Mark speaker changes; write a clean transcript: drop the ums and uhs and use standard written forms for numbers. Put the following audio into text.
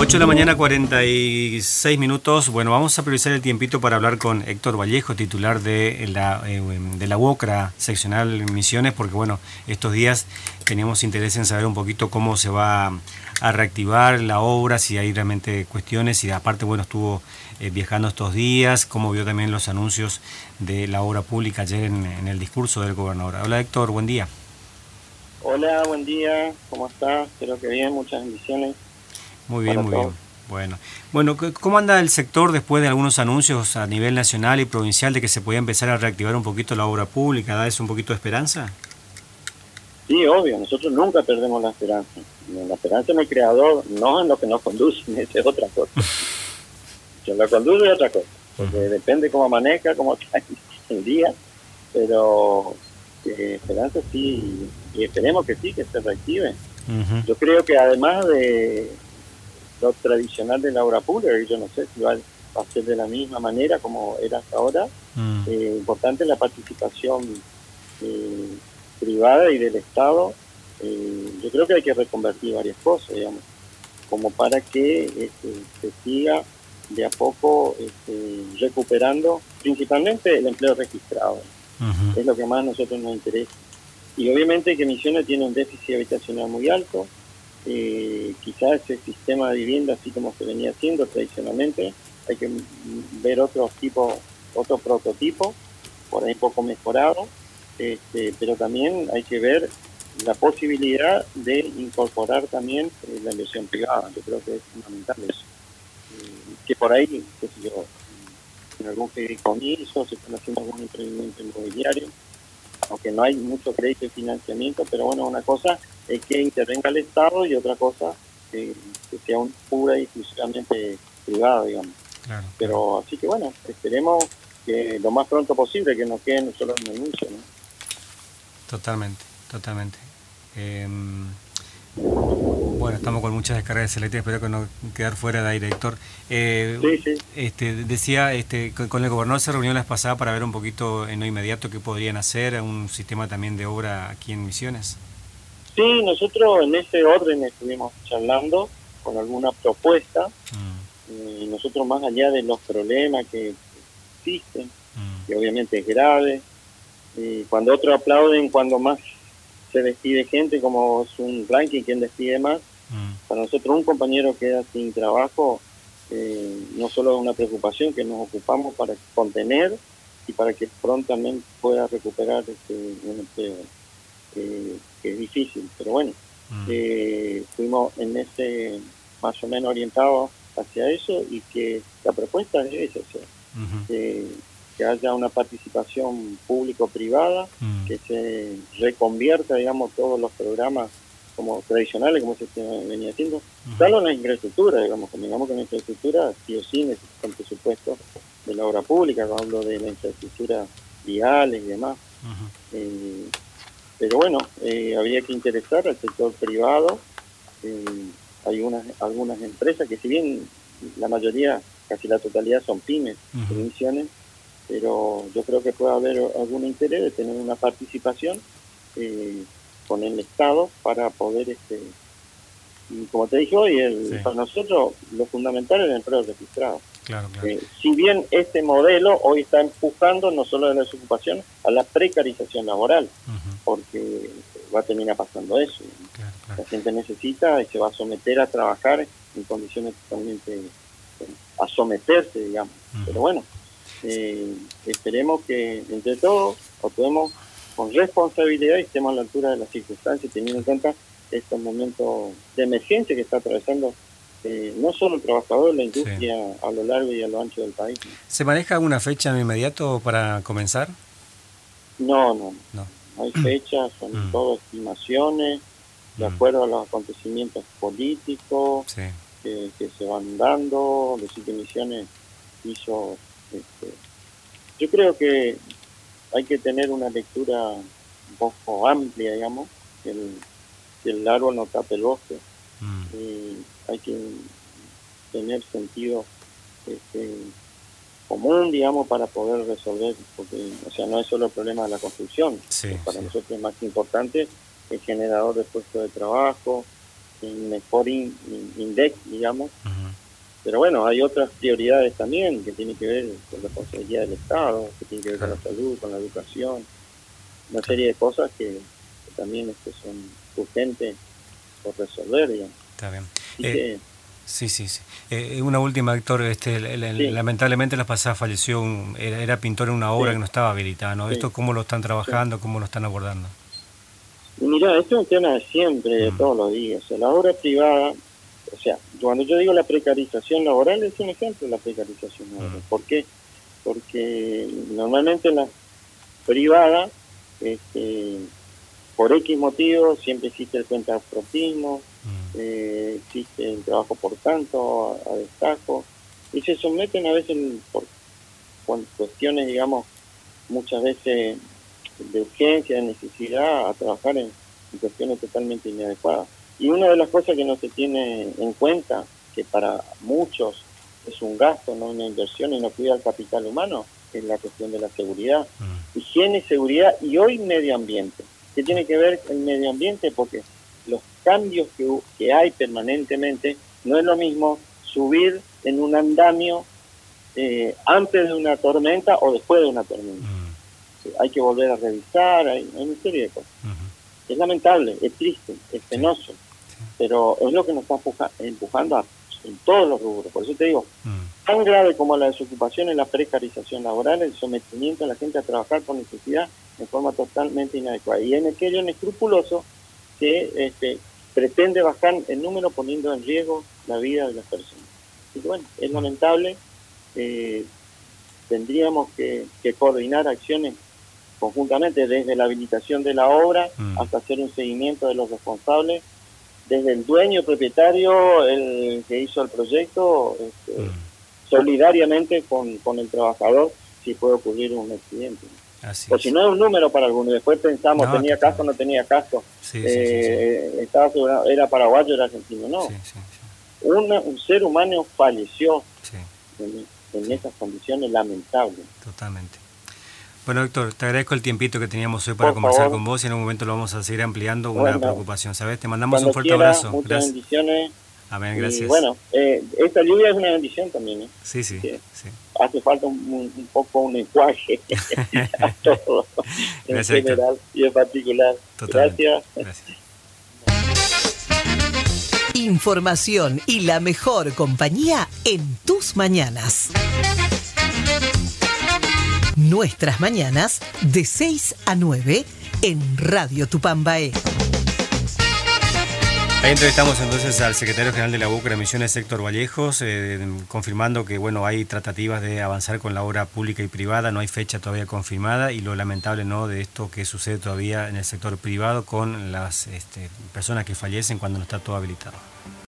Speaker 1: 8 de la mañana, 46 minutos. Bueno, vamos a priorizar el tiempito para hablar con Héctor Vallejo, titular de la UOCRA seccional Misiones, porque bueno, estos días teníamos interés en saber un poquito cómo se va a reactivar la obra, si hay realmente cuestiones, y aparte, bueno, estuvo viajando estos días, cómo vio también los anuncios de la obra pública ayer en el discurso del gobernador. Hola Héctor, buen día.
Speaker 2: Hola, buen día, ¿cómo estás? Espero que bien, muchas bendiciones.
Speaker 1: Muy bien, muy bien. Bueno, ¿cómo anda el sector después de algunos anuncios a nivel nacional y provincial de que se podía empezar a reactivar un poquito la obra pública? ¿Da eso un poquito de esperanza?
Speaker 2: Sí, obvio, nosotros nunca perdemos la esperanza. La esperanza en el creador, no en lo que nos conduce, esa es otra cosa. Si lo conduce es otra cosa, porque depende cómo amanezca, cómo cae el día, pero esperanza sí, y esperemos que sí, que se reactive. Yo creo que además de lo tradicional de la obra pública, yo no sé si va a ser de la misma manera como era hasta ahora, importante la participación privada y del Estado. Yo creo que hay que reconvertir varias cosas, digamos, como para que se siga de a poco recuperando principalmente el empleo registrado. Es lo que más a nosotros nos interesa. Y obviamente que Misiones tiene un déficit habitacional muy alto. Quizás ese sistema de vivienda, así como se venía haciendo tradicionalmente, hay que ver otros prototipos, por ahí poco mejorado, pero también hay que ver la posibilidad de incorporar también la inversión privada. Yo creo que es fundamental eso. Que por ahí, qué sé yo, en algún fideicomiso se están haciendo algún emprendimiento inmobiliario, aunque no hay mucho crédito y financiamiento, pero bueno, una cosa es que intervenga el Estado y otra cosa que sea pura y exclusivamente privado, digamos. Claro. Pero así que bueno, esperemos que lo más pronto posible, que no queden solo en anuncio, ¿no?
Speaker 1: Totalmente. Bueno, estamos con muchas descargas eléctricas, espero que no quedar fuera de aire, Héctor.
Speaker 2: Sí.
Speaker 1: Decía, con el gobernador se reunió la vez pasada para ver un poquito en lo inmediato qué podrían hacer, un sistema también de obra aquí en Misiones.
Speaker 2: Sí, nosotros en ese orden estuvimos charlando con alguna propuesta, y nosotros más allá de los problemas que existen, que obviamente es grave, cuando otros aplauden, cuando más se despide gente, como es un ranking, quien despide más, para nosotros un compañero queda sin trabajo, no solo es una preocupación que nos ocupamos para contener y para que prontamente pueda recuperar un empleo, que es difícil, pero bueno, fuimos en ese más o menos orientados hacia eso, y que la propuesta es esa, que haya una participación público-privada, que se reconvierta, digamos, todos los programas como tradicionales, como se venía haciendo, salvo en la infraestructura, digamos, que en la infraestructura sí o sí necesitan presupuesto de la obra pública, hablo de la infraestructura viales y demás. Pero bueno, habría que interesar al sector privado. Hay algunas empresas que, si bien la mayoría, casi la totalidad, son pymes, Misiones, pero yo creo que puede haber algún interés de tener una participación con el Estado para poder, y como te dije hoy, para nosotros lo fundamental es el empleo registrado.
Speaker 1: Claro.
Speaker 2: Si bien este modelo hoy está empujando no solo de la desocupación a la precarización laboral, porque va a terminar pasando eso. Claro. La gente necesita y se va a someter a trabajar en condiciones totalmente, a someterse, digamos. Pero bueno, esperemos que entre todos actuemos con responsabilidad y estemos a la altura de las circunstancias, teniendo en cuenta estos momentos de emergencia que está atravesando no solo el trabajador, la industria a lo largo y a lo ancho del país.
Speaker 1: ¿Se maneja alguna fecha en inmediato para comenzar?
Speaker 2: No hay fechas, son todo estimaciones de acuerdo a los acontecimientos políticos que se van dando. Decir que Misiones hizo, yo creo que hay que tener una lectura un poco amplia, digamos, que el árbol no tape el bosque. Hay que tener sentido común, digamos, para poder resolver, porque, o sea, no es solo el problema de la construcción. Para nosotros es más importante el generador de puestos de trabajo, el mejor index, digamos, Pero bueno, hay otras prioridades también que tienen que ver con la responsabilidad del Estado, que tienen que ver con la salud, con la educación, una serie de cosas que también son urgentes por resolver, digamos.
Speaker 1: Está bien.
Speaker 2: Que,
Speaker 1: sí. Una última, Héctor.
Speaker 2: sí.
Speaker 1: Lamentablemente la pasada falleció, era pintor en una obra que no estaba habilitada, ¿no?
Speaker 2: Sí.
Speaker 1: ¿Esto cómo lo están trabajando, cómo lo están abordando?
Speaker 2: Y mirá, esto es un tema de siempre, de todos los días. O sea, la obra privada, o sea, cuando yo digo la precarización laboral, es un ejemplo de la precarización laboral. ¿Por qué? Porque normalmente la privada, por X motivos, siempre existe el cuentapropismo, existe el trabajo por tanto, a destajo, y se someten a veces por cuestiones, digamos, muchas veces de urgencia, de necesidad, a trabajar en cuestiones totalmente inadecuadas. Y una de las cosas que no se tiene en cuenta, que para muchos es un gasto, no una inversión y no cuida el capital humano, es la cuestión de la seguridad. Higiene, seguridad y hoy medio ambiente. ¿Qué tiene que ver el medio ambiente? Porque los cambios que hay permanentemente, no es lo mismo subir en un andamio antes de una tormenta o después de una tormenta. Hay que volver a revisar, hay una serie de cosas. Es lamentable, es triste, es penoso, pero es lo que nos está empujando en todos los rubros. Por eso te digo, tan grave como la desocupación y la precarización laboral, el sometimiento a la gente a trabajar por necesidad en forma totalmente inadecuada. Y en aquello inescrupuloso que pretende bajar el número poniendo en riesgo la vida de las personas. Y bueno, es lamentable. Tendríamos que coordinar acciones conjuntamente, desde la habilitación de la obra hasta hacer un seguimiento de los responsables, desde el dueño, propietario, el que hizo el proyecto, solidariamente con el trabajador, si puede ocurrir un accidente. O si no es un número para algunos, después pensamos, ¿tenía casco o no tenía casco? Estaba asegurado, ¿era paraguayo o era argentino? No. Un ser humano falleció en esas condiciones lamentables.
Speaker 1: Totalmente. Bueno, Héctor, te agradezco el tiempito que teníamos hoy para conversar con vos y en un momento lo vamos a seguir ampliando. Una preocupación, ¿sabes? Te mandamos un fuerte abrazo.
Speaker 2: Muchas bendiciones.
Speaker 1: Amén, gracias.
Speaker 2: Y bueno, esta lluvia es una bendición también, ¿eh?
Speaker 1: Sí.
Speaker 2: Hace falta un poco un enjuague a todo, en general y en particular.
Speaker 1: Totalmente.
Speaker 2: Gracias.
Speaker 3: Información y la mejor compañía en tus mañanas. Nuestras mañanas de 6 a 9 en Radio Tupambaé.
Speaker 1: Ahí entrevistamos entonces al secretario general de la UOCRA Misiones, Héctor Vallejos, confirmando que hay tratativas de avanzar con la obra pública y privada, no hay fecha todavía confirmada, y lo lamentable de esto que sucede todavía en el sector privado con las personas que fallecen cuando no está todo habilitado.